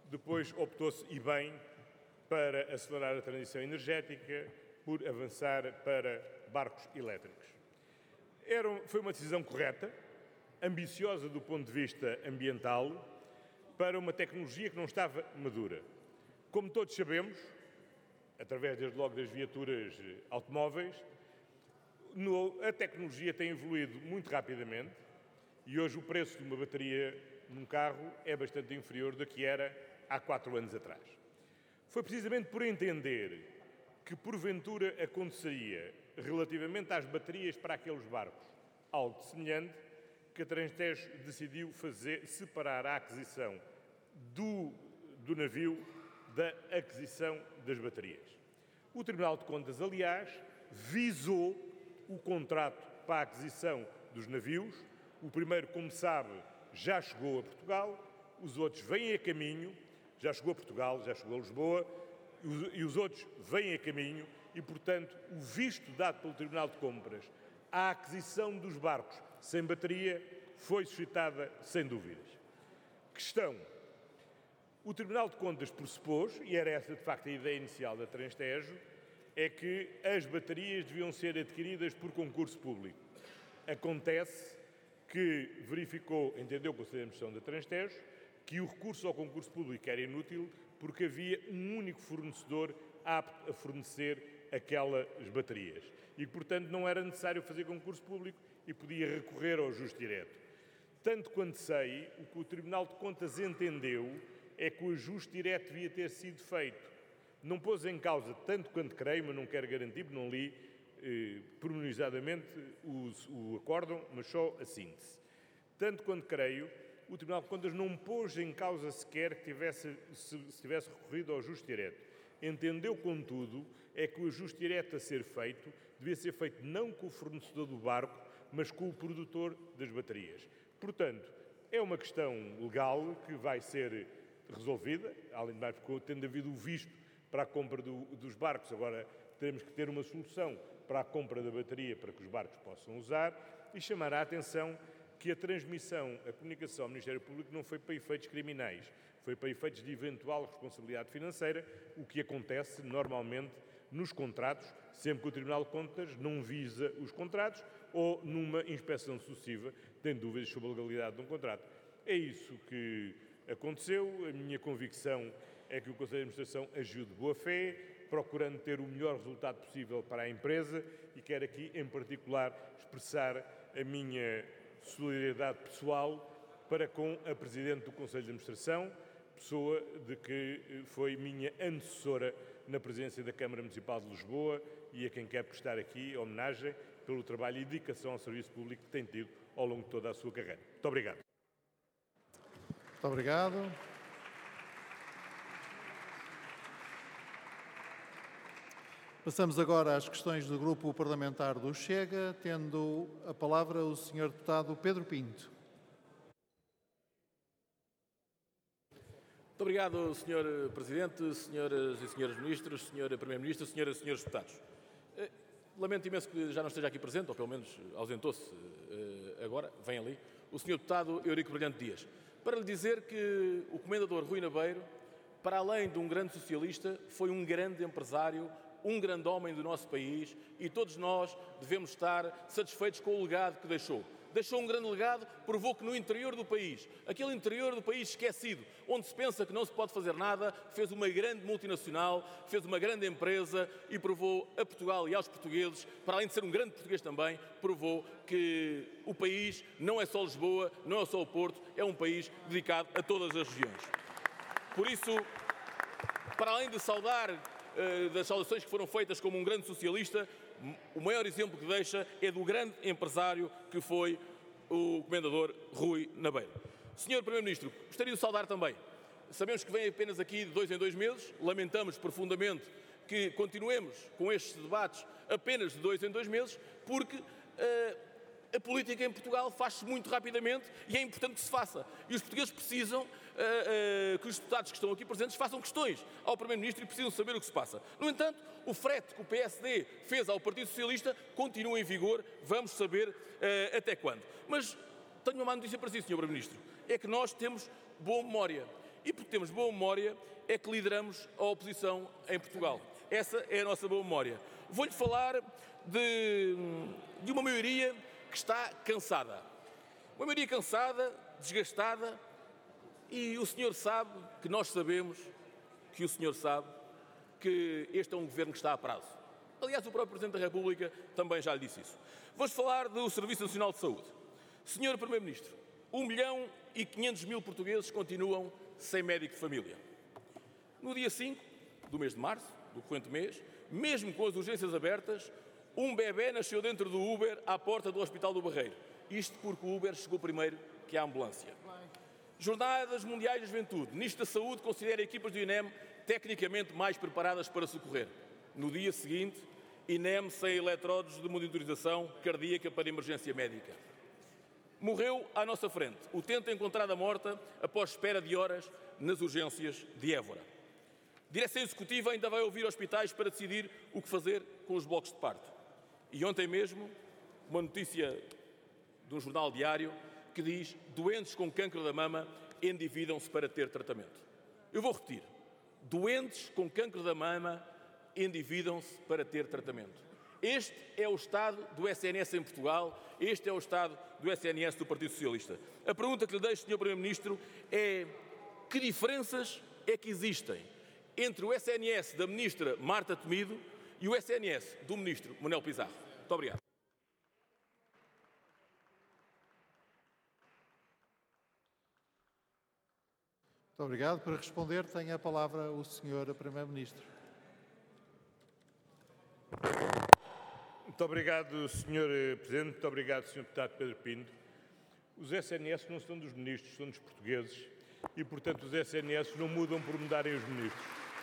depois optou-se, e bem, para acelerar a transição energética, por avançar para barcos elétricos. Foi uma decisão correta, ambiciosa do ponto de vista ambiental, para uma tecnologia que não estava madura. Como todos sabemos, através desde logo das viaturas automóveis, a tecnologia tem evoluído muito rapidamente e hoje o preço de uma bateria num carro é bastante inferior do que era há 4 anos atrás. Foi precisamente por entender que porventura aconteceria relativamente às baterias para aqueles barcos algo semelhante que a Transtejo decidiu separar a aquisição do navio da aquisição das baterias. O Tribunal de Contas, aliás, visou o contrato para a aquisição dos navios. O primeiro, como sabe, já chegou a Portugal, os outros vêm a caminho, já chegou a Portugal, já chegou a Lisboa, e os outros vêm a caminho e, portanto, o visto dado pelo Tribunal de Compras à aquisição dos barcos sem bateria foi suscitada sem dúvidas. Questão. O Tribunal de Contas pressupôs, e era essa de facto a ideia inicial da Transtejo, é que as baterias deviam ser adquiridas por concurso público. Acontece que entendeu o Conselho de Administração da Transtejo, que o recurso ao concurso público era inútil porque havia um único fornecedor apto a fornecer aquelas baterias. E, portanto, não era necessário fazer concurso público e podia recorrer ao ajuste direto. Tanto quanto sei, o que o Tribunal de Contas entendeu é que o ajuste direto devia ter sido feito. Não pôs em causa, tanto quanto creio, mas não quero garantir, porque não li pormenorizadamente o acórdão, mas só a síntese. Tanto quanto creio, o Tribunal de Contas não pôs em causa sequer que se tivesse recorrido ao ajuste direto. Entendeu, contudo, é que o ajuste direto a ser feito devia ser feito não com o fornecedor do barco, mas com o produtor das baterias. Portanto, é uma questão legal que vai ser resolvida, além de mais, porque tendo havido o visto para a compra dos barcos, agora teremos que ter uma solução para a compra da bateria para que os barcos possam usar, e chamar a atenção que a transmissão, a comunicação ao Ministério Público não foi para efeitos criminais, foi para efeitos de eventual responsabilidade financeira, o que acontece normalmente nos contratos, sempre que o Tribunal de Contas não visa os contratos ou numa inspeção sucessiva tem dúvidas sobre a legalidade de um contrato. É isso que aconteceu. A minha convicção é que o Conselho de Administração agiu de boa fé, procurando ter o melhor resultado possível para a empresa, e quero aqui, em particular, expressar a minha solidariedade pessoal para com a Presidente do Conselho de Administração, pessoa de que foi minha antecessora na presidência da Câmara Municipal de Lisboa e a quem quero prestar aqui homenagem pelo trabalho e dedicação ao serviço público que tem tido ao longo de toda a sua carreira. Muito obrigado. Muito obrigado. Passamos agora às questões do Grupo Parlamentar do Chega, tendo a palavra o Sr. Deputado Pedro Pinto. Muito obrigado, Sr. Presidente, Senhoras e Senhores Ministros, Sr. Primeiro-Ministro, Senhoras e Senhores Deputados. Lamento imenso que já não esteja aqui presente, ou pelo menos ausentou-se agora, vem ali, o Sr. Deputado Eurico Brilhante Dias, para lhe dizer que o Comendador Rui Nabeiro, para além de um grande socialista, foi um grande empresário, um grande homem do nosso país, e todos nós devemos estar satisfeitos com o legado que deixou. Deixou um grande legado, provou que no interior do país, aquele interior do país esquecido, onde se pensa que não se pode fazer nada, fez uma grande multinacional, fez uma grande empresa e provou a Portugal e aos portugueses, para além de ser um grande português também, provou que o país não é só Lisboa, não é só o Porto, é um país dedicado a todas as regiões. Por isso, para além de saudar das saudações que foram feitas como um grande socialista, o maior exemplo que deixa é do grande empresário que foi o Comendador Rui Nabeiro. Senhor Primeiro-Ministro, gostaria de saudar também. Sabemos que vem apenas aqui de 2 em 2 meses, lamentamos profundamente que continuemos com estes debates apenas de 2 em 2 meses, porque a política em Portugal faz-se muito rapidamente e é importante que se faça. E os portugueses precisam que os deputados que estão aqui presentes façam questões ao Primeiro-Ministro e precisam saber o que se passa. No entanto, o frete que o PSD fez ao Partido Socialista continua em vigor, vamos saber até quando. Mas tenho uma má notícia para si, Sr. Primeiro-Ministro, é que nós temos boa memória. E porque temos boa memória é que lideramos a oposição em Portugal. Essa é a nossa boa memória. Vou-lhe falar de uma maioria que está cansada. Uma maioria cansada, desgastada, e o senhor sabe que nós sabemos que o senhor sabe que este é um governo que está a prazo. Aliás, o próprio Presidente da República também já lhe disse isso. Vamos falar do Serviço Nacional de Saúde. Senhor Primeiro-Ministro, 1.500.000 portugueses continuam sem médico de família. No dia 5 do mês de março, do corrente mês, mesmo com as urgências abertas, um bebê nasceu dentro do Uber à porta do Hospital do Barreiro. Isto porque o Uber chegou primeiro que a ambulância. Jornadas Mundiais da Juventude. Ministro da Saúde considera equipas do INEM tecnicamente mais preparadas para socorrer. No dia seguinte, INEM sem eletrodos de monitorização cardíaca para emergência médica. Morreu à nossa frente. Utente encontrada morta após espera de horas nas urgências de Évora. Direção Executiva ainda vai ouvir hospitais para decidir o que fazer com os blocos de parto. E ontem mesmo, uma notícia de um jornal diário que diz: doentes com cancro da mama endividam-se para ter tratamento. Eu vou repetir. Doentes com cancro da mama endividam-se para ter tratamento. Este é o estado do SNS em Portugal, este é o estado do SNS do Partido Socialista. A pergunta que lhe deixo, Sr. Primeiro-Ministro, é: que diferenças é que existem entre o SNS da Ministra Marta Temido e o SNS do Ministro Manuel Pizarro? Muito obrigado. Muito obrigado. Para responder, tem a palavra o Sr. Primeiro-Ministro. Muito obrigado, Sr. Presidente. Muito obrigado, Sr. Deputado Pedro Pinto. Os SNS não são dos ministros, são dos portugueses e, portanto, os SNS não mudam por mudarem os ministros.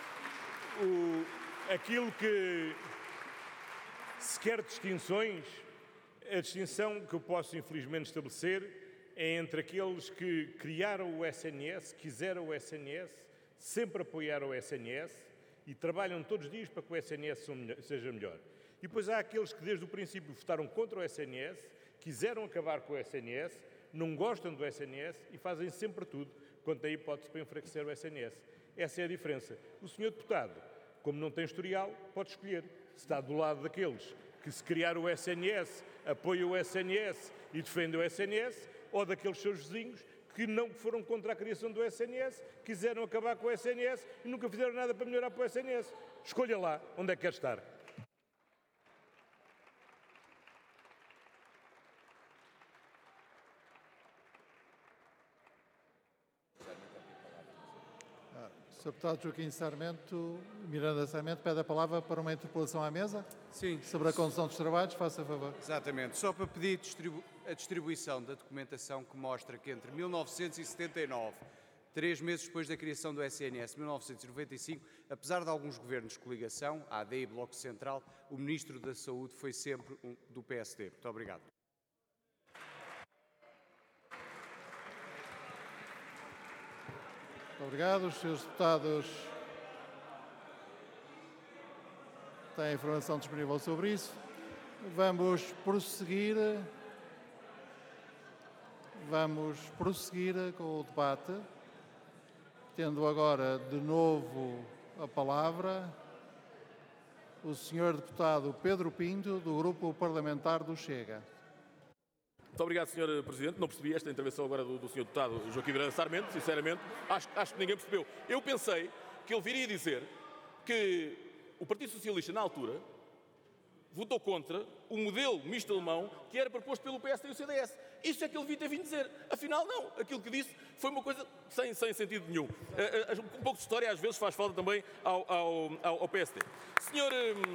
Aquilo que se quer distinções, a distinção que eu posso, infelizmente, estabelecer é entre aqueles que criaram o SNS, quiseram o SNS, sempre apoiaram o SNS e trabalham todos os dias para que o SNS seja melhor. E depois há aqueles que desde o princípio votaram contra o SNS, quiseram acabar com o SNS, não gostam do SNS e fazem sempre tudo quanto a hipótese para enfraquecer o SNS. Essa é a diferença. O senhor deputado, como não tem historial, pode escolher. Se está do lado daqueles que se criar o SNS, apoiam o SNS e defendem o SNS, ou daqueles seus vizinhos que não foram contra a criação do SNS, quiseram acabar com o SNS e nunca fizeram nada para melhorar para o SNS. Escolha lá onde é que quer estar. Sr. Deputado Joaquim Sarmento, Miranda Sarmento, pede a palavra para uma interpelação à mesa? Sim. Sobre a condução dos trabalhos, faça favor. Exatamente. Só para pedir a distribuição da documentação que mostra que entre 1979, 3 meses depois da criação do SNS, 1995, apesar de alguns governos de coligação, a AD e Bloco Central, o Ministro da Saúde foi sempre do PSD. Muito obrigado. Muito obrigado. Os senhores deputados têm informação disponível sobre isso. Vamos prosseguir com o debate, tendo agora de novo a palavra o senhor deputado Pedro Pinto, do Grupo Parlamentar do Chega. Muito obrigado, Sr. Presidente. Não percebi esta intervenção agora do Sr. Deputado Joaquim Miranda Sarmento, sinceramente. Acho que ninguém percebeu. Eu pensei que ele viria dizer que o Partido Socialista, na altura, votou contra o modelo misto alemão que era proposto pelo PSD e o CDS. Isso é que ele devia ter vindo dizer. Afinal, não. Aquilo que disse foi uma coisa sem sentido nenhum. Um pouco de história às vezes faz falta também ao PSD. Senhor,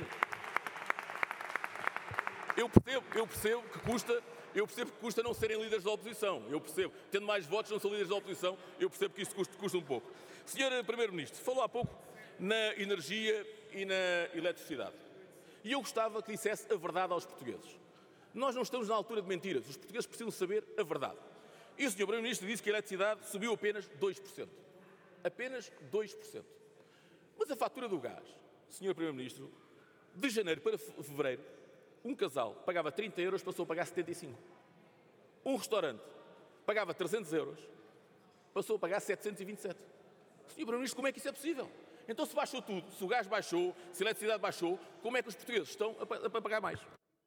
eu percebo que custa não serem líderes da oposição. Eu percebo. Tendo mais votos, não são líderes da oposição. Eu percebo que isso custa um pouco. Senhor Primeiro-Ministro, falou há pouco na energia e na eletricidade. E eu gostava que dissesse a verdade aos portugueses. Nós não estamos na altura de mentiras. Os portugueses precisam saber a verdade. E o Sr. Primeiro-Ministro disse que a eletricidade subiu apenas 2%. Apenas 2%. Mas a fatura do gás, Sr. Primeiro-Ministro, de janeiro para fevereiro, um casal pagava 30 euros, passou a pagar 75. Um restaurante pagava 300 euros, passou a pagar 727. Sr. Primeiro-Ministro, como é que isso é possível? Então, se baixou tudo, se o gás baixou, se a eletricidade baixou, como é que os portugueses estão a pagar mais?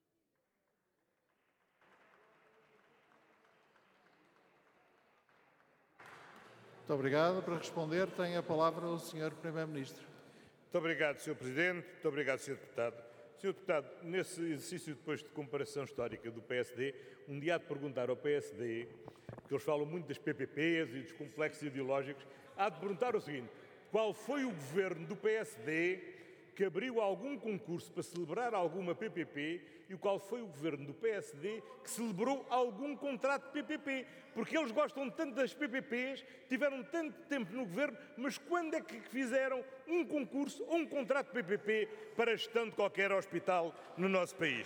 Muito obrigado. Para responder, tem a palavra o Sr. Primeiro-Ministro. Muito obrigado, Sr. Presidente. Muito obrigado, Sr. Deputado. Sr. Deputado, nesse exercício depois de comparação histórica do PSD, um dia há de perguntar ao PSD, porque eles falam muito das PPPs e dos complexos ideológicos, há de perguntar o seguinte: qual foi o governo do PSD que abriu algum concurso para celebrar alguma PPP e qual foi o governo do PSD que celebrou algum contrato de PPP? Porque eles gostam tanto das PPPs, tiveram tanto tempo no governo, mas quando é que fizeram um concurso ou um contrato de PPP para a gestão de qualquer hospital no nosso país?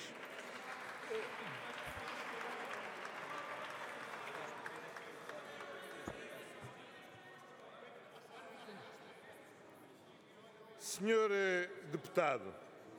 Senhor Deputado,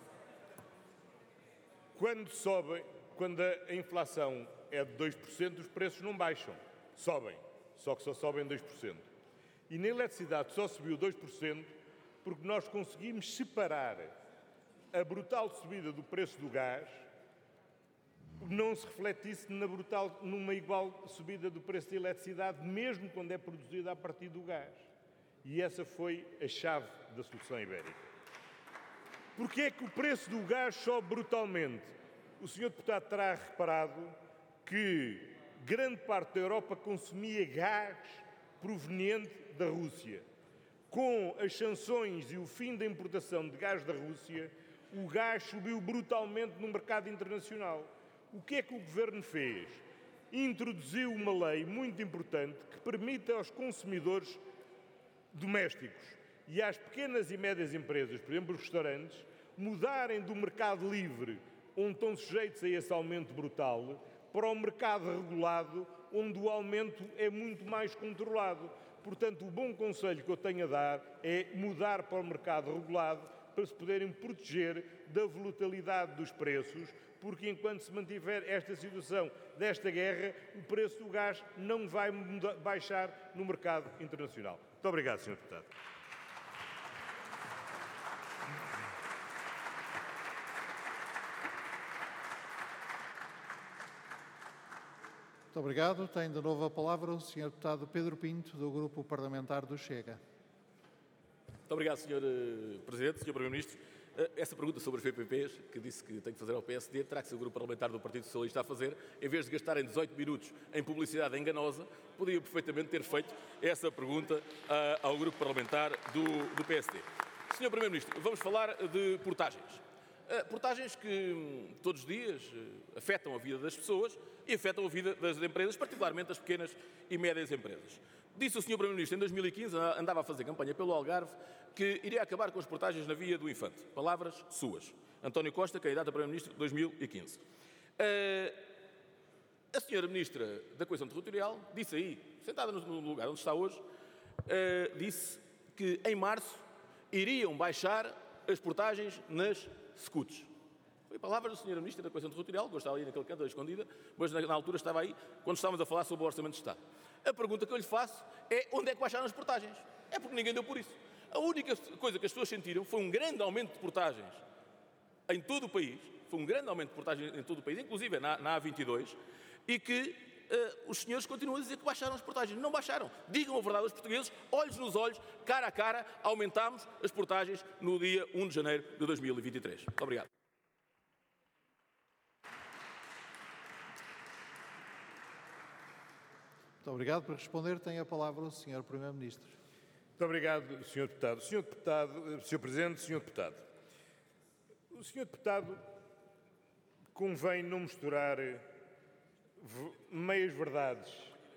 quando a inflação é de 2%, os preços não baixam, sobem, só que só sobem 2%. E na eletricidade só subiu 2% porque nós conseguimos separar a brutal subida do preço do gás, não se refletisse numa igual subida do preço da eletricidade, mesmo quando é produzida a partir do gás. E essa foi a chave da solução ibérica. Porquê é que o preço do gás sobe brutalmente? O Sr. Deputado terá reparado que grande parte da Europa consumia gás proveniente da Rússia. Com as sanções e o fim da importação de gás da Rússia, o gás subiu brutalmente no mercado internacional. O que é que o Governo fez? Introduziu uma lei muito importante que permite aos consumidores domésticos e às pequenas e médias empresas, por exemplo, os restaurantes, mudarem do mercado livre, onde estão sujeitos a esse aumento brutal, para o mercado regulado, onde o aumento é muito mais controlado. Portanto, o bom conselho que eu tenho a dar é mudar para o mercado regulado para se poderem proteger da volatilidade dos preços, porque enquanto se mantiver esta situação desta guerra, o preço do gás não vai baixar no mercado internacional. Muito obrigado, Sr. Deputado. Muito obrigado. Tem de novo a palavra o Sr. Deputado Pedro Pinto, do Grupo Parlamentar do Chega. Muito obrigado, Sr. Presidente, Sr. Primeiro-Ministro. Essa pergunta sobre as PPPs, que disse que tem que fazer ao PSD, terá que ser o Grupo Parlamentar do Partido Socialista a fazer. Em vez de gastarem 18 minutos em publicidade enganosa, podia perfeitamente ter feito essa pergunta ao Grupo Parlamentar do PSD. Sr. Primeiro-Ministro, vamos falar de portagens. Portagens que todos os dias afetam a vida das pessoas e afetam a vida das empresas, particularmente das pequenas e médias empresas. Disse o Sr. Primeiro-Ministro em 2015, andava a fazer campanha pelo Algarve, que iria acabar com as portagens na via do Infante. Palavras suas. António Costa, candidato a Primeiro-Ministro de 2015. A Sra. Ministra da Coesão Territorial disse aí, sentada no lugar onde está hoje, disse que em março iriam baixar as portagens nas SCUTs. Foi palavras da Sra. Ministra da Coesão Territorial, que eu estava ali naquele canto escondida, mas na altura estava aí, quando estávamos a falar sobre o Orçamento de Estado. A pergunta que eu lhe faço é onde é que baixaram as portagens? É porque ninguém deu por isso. A única coisa que as pessoas sentiram foi um grande aumento de portagens em todo o país, foi um grande aumento de portagens em todo o país, inclusive na A22, e que os senhores continuam a dizer que baixaram as portagens. Não baixaram. Digam a verdade aos portugueses, olhos nos olhos, cara a cara, aumentámos as portagens no dia 1 de janeiro de 2023. Muito obrigado. Muito obrigado. Para responder, tem a palavra o Sr. Primeiro-Ministro. Muito obrigado, Sr. Deputado. Sr. Presidente, Sr. Deputado. O Sr. Deputado convém não misturar meias-verdades,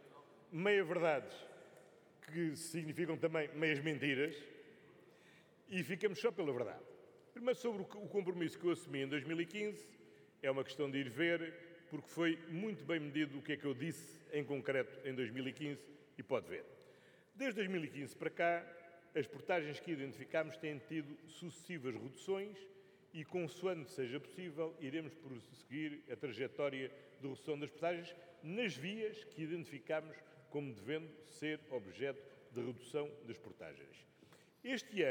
que significam também meias-mentiras, e ficamos só pela verdade. Primeiro, sobre o compromisso que eu assumi em 2015, é uma questão de ir ver, porque foi muito bem medido o que é que eu disse em concreto em 2015, e pode ver. Desde 2015 para cá, as portagens que identificámos têm tido sucessivas reduções e, consoante seja possível, iremos prosseguir a trajetória de redução das portagens nas vias que identificámos como devendo ser objeto de redução das portagens. Este ano,